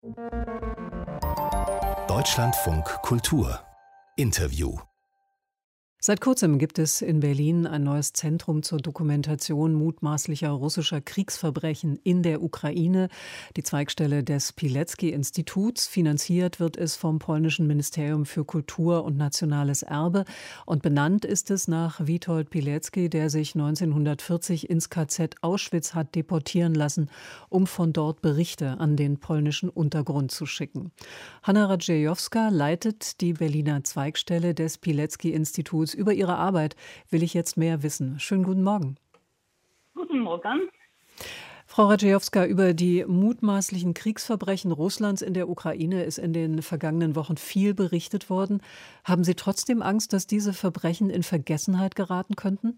Deutschlandfunk Kultur Interview. Seit kurzem gibt es in Berlin ein neues Zentrum zur Dokumentation mutmaßlicher russischer Kriegsverbrechen in der Ukraine, die Zweigstelle des Pilecki-Instituts. Finanziert wird es vom polnischen Ministerium für Kultur und Nationales Erbe und benannt ist es nach Witold Pilecki, der sich 1940 ins KZ Auschwitz hat deportieren lassen, um von dort Berichte an den polnischen Untergrund zu schicken. Hanna Radziejowska leitet die Berliner Zweigstelle des Pilecki-Instituts. Über Ihre Arbeit will ich jetzt mehr wissen. Schönen guten Morgen. Guten Morgen. Frau Radziejowska, über die mutmaßlichen Kriegsverbrechen Russlands in der Ukraine ist in den vergangenen Wochen viel berichtet worden. Haben Sie trotzdem Angst, dass diese Verbrechen in Vergessenheit geraten könnten?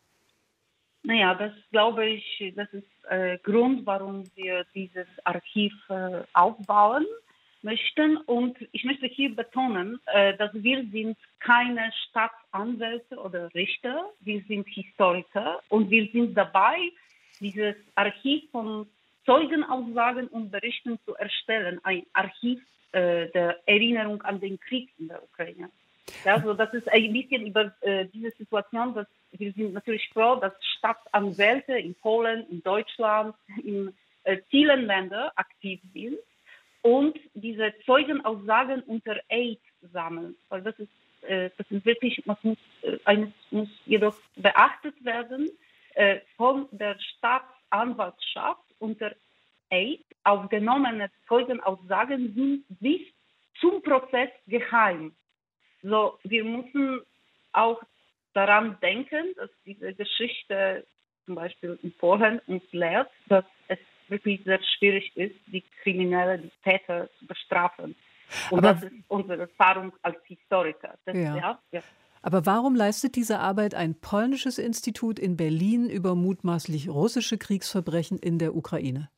Naja, das glaube ich, das ist Grund, warum wir dieses Archiv aufbauen möchten. Und ich möchte hier betonen, dass wir sind keine Staatsanwälte oder Richter, wir sind Historiker und wir sind dabei, dieses Archiv von Zeugenaussagen und Berichten zu erstellen, ein Archiv der Erinnerung an den Krieg in der Ukraine. Ja, also das ist ein bisschen über diese Situation, dass wir sind natürlich froh, dass Staatsanwälte in Polen, in Deutschland, in vielen Ländern aktiv sind und diese Zeugenaussagen unter Eid sammeln. Weil das ist wirklich, eines muss jedoch beachtet werden, von der Staatsanwaltschaft unter Eid aufgenommene Zeugenaussagen sind bis zum Prozess geheim. So, wir müssen auch daran denken, dass diese Geschichte zum Beispiel in Polen uns lehrt, dass es wirklich sehr schwierig ist, die Kriminellen, die Täter zu bestrafen. Und das ist unsere Erfahrung als Historiker. Ja. Aber warum leistet diese Arbeit ein polnisches Institut in Berlin über mutmaßlich russische Kriegsverbrechen in der Ukraine?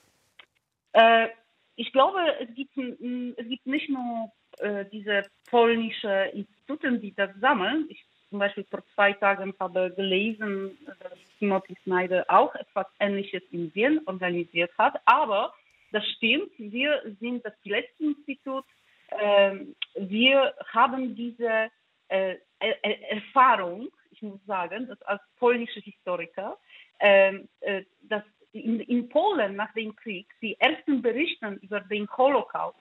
Ich glaube, es gibt nicht nur diese polnischen Institute, die das sammeln. Ich zum Beispiel vor 2 Tagen habe gelesen, dass Timothy Snyder auch etwas Ähnliches in Wien organisiert hat. Aber das stimmt, wir sind das Pilecki-Institut. Wir haben diese Erfahrung, ich muss sagen, dass als polnische Historiker, dass in Polen nach dem Krieg die ersten Berichte über den Holocaust,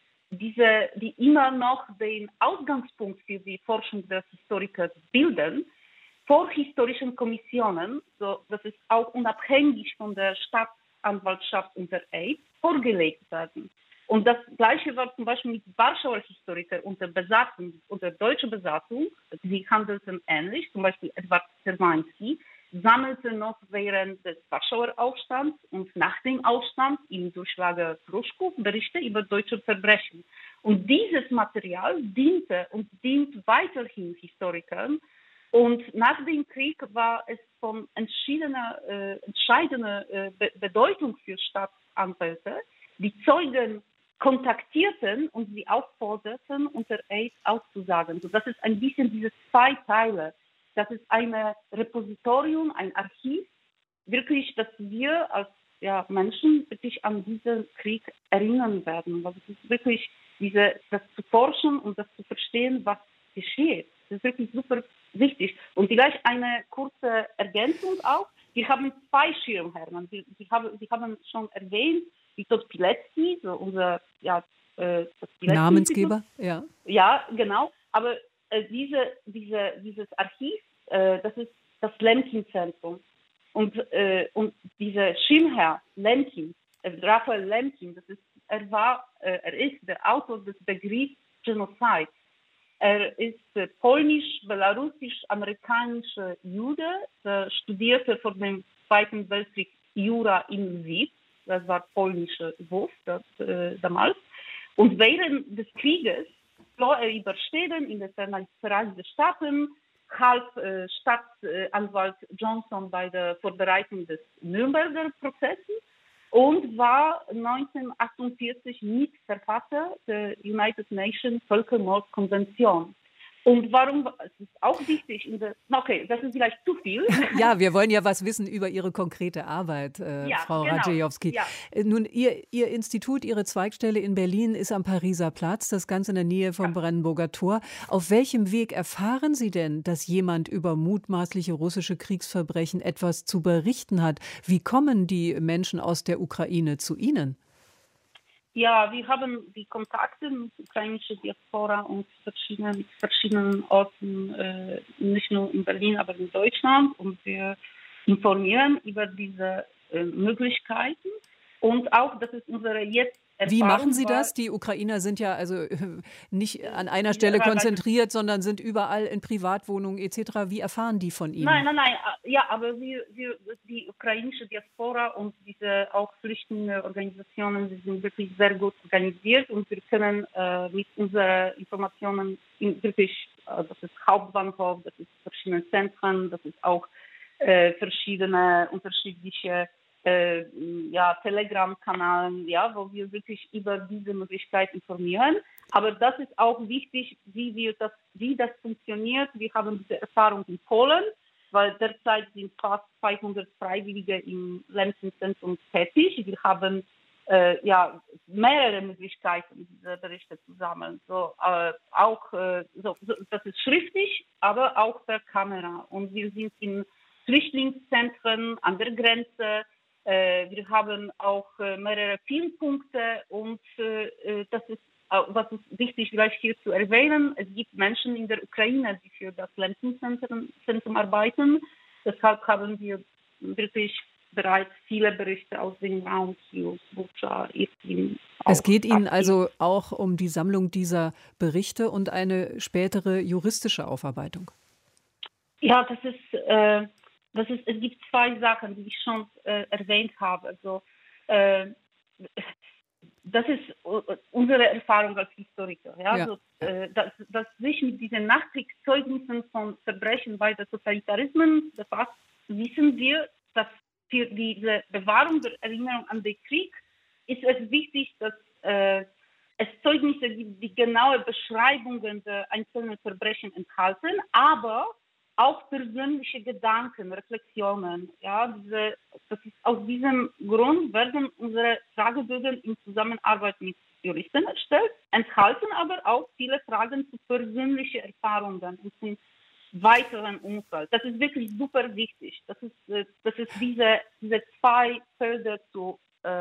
die immer noch den Ausgangspunkt für die Forschung der Historiker bilden, vor historischen Kommissionen, so dass es auch unabhängig von der Staatsanwaltschaft unter Eid vorgelegt werden. Und das Gleiche war zum Beispiel mit Warschauer Historikern unter deutscher Besatzung. Sie handelten ähnlich. Zum Beispiel Edward Serwański sammelte noch während des Warschauer Aufstands und nach dem Aufstand im Durchlager Pruszków Berichte über deutsche Verbrechen. Und dieses Material diente und dient weiterhin Historikern. Und nach dem Krieg war es von entscheidener Bedeutung für Staatsanwälte, die Zeugen kontaktierten und sie aufforderten, unter Eid auszusagen. So, das ist ein bisschen diese 2 Teile. Das ist ein Repositorium, ein Archiv, wirklich, dass wir als Menschen wirklich an diesen Krieg erinnern werden. Weil es ist wirklich das zu forschen und das zu verstehen, was geschieht. Das ist wirklich super wichtig. Und vielleicht eine kurze Ergänzung auch. Wir haben 2 Schirmherren. Sie haben schon erwähnt, Witold Pilecki, so unser das Namensgeber, ja. Ja, genau. Aber dieses Archiv, das ist das Lemkin-Zentrum. Und dieser Schirmherr Lemkin, Raphael Lemkin, er ist der Autor des Begriffs Genozid. Er ist polnisch-belarussisch-amerikanischer Jude, studierte vor dem Zweiten Weltkrieg Jura in Lviv. Das war polnische Wurf damals. Und während des Krieges floh er über Städten in den Vereinigten Staaten, half Staatsanwalt Johnson bei der Vorbereitung des Nürnberger Prozesses und war 1948 Mitverfasser der United Nations Völkermordkonvention. Und warum, es ist auch wichtig, okay, das ist vielleicht zu viel. Ja, wir wollen ja was wissen über Ihre konkrete Arbeit, Ja, Frau genau. Radzyjowski. Ja. Nun, Ihr Institut, Ihre Zweigstelle in Berlin ist am Pariser Platz, das ganz in der Nähe vom Brandenburger Tor. Auf welchem Weg erfahren Sie denn, dass jemand über mutmaßliche russische Kriegsverbrechen etwas zu berichten hat? Wie kommen die Menschen aus der Ukraine zu Ihnen? Ja, wir haben die Kontakte mit ukrainischer Diaspora und verschiedenen Orten, nicht nur in Berlin, aber in Deutschland. Und wir informieren über diese Möglichkeiten. Und auch, das ist unsere jetzt Erfahrung. Wie machen Sie das? Die Ukrainer sind ja also nicht an einer Stelle konzentriert, sondern sind überall in Privatwohnungen etc. Wie erfahren die von Ihnen? Nein. Ja, aber die ukrainische Diaspora und diese auch Flüchtlingsorganisationen, die sind wirklich sehr gut organisiert und wir können mit unseren Informationen wirklich, das ist Hauptbahnhof, das ist verschiedene Zentren, das ist auch verschiedene unterschiedliche Telegram-Kanälen, wo wir wirklich über diese Möglichkeit informieren. Aber das ist auch wichtig, wie das funktioniert. Wir haben diese Erfahrung in Polen, weil derzeit sind fast 200 Freiwillige im Lenzing-Zentrum tätig. Wir haben mehrere Möglichkeiten, diese Berichte zu sammeln. Das ist schriftlich, aber auch per Kamera. Und wir sind in Flüchtlingszentren an der Grenze. Wir haben auch mehrere Filmpunkte und das ist, was ist wichtig vielleicht hier zu erwähnen, es gibt Menschen in der Ukraine, die für das Lenzing-Zentrum arbeiten. Deshalb haben wir wirklich bereits viele Berichte aus dem Raum zu Bucha, Irpin. Es geht Ihnen also auch um die Sammlung dieser Berichte und eine spätere juristische Aufarbeitung? Ja, es gibt zwei Sachen, die ich schon erwähnt habe. Also, das ist unsere Erfahrung als Historiker. Ja? Ja. Also, dass sich mit diesen Nachkriegszeugnissen von Verbrechen bei der Totalitarismen befasst, wissen wir, dass für diese Bewahrung der Erinnerung an den Krieg ist es wichtig, dass es Zeugnisse gibt, die genaue Beschreibungen der einzelnen Verbrechen enthalten, aber auch persönliche Gedanken, Reflexionen. Ja, das ist aus diesem Grund werden unsere Fragebögen in Zusammenarbeit mit Juristen erstellt, enthalten aber auch viele Fragen zu persönlichen Erfahrungen und zum weiteren Umfeld. Das ist wirklich super wichtig. Das ist diese zwei Felder zu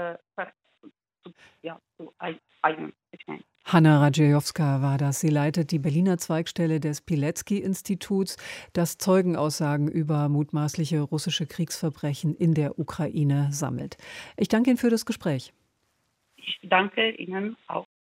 eignen. Hanna Radzyjowska war das. Sie leitet die Berliner Zweigstelle des Pilecki-Instituts, das Zeugenaussagen über mutmaßliche russische Kriegsverbrechen in der Ukraine sammelt. Ich danke Ihnen für das Gespräch. Ich danke Ihnen auch.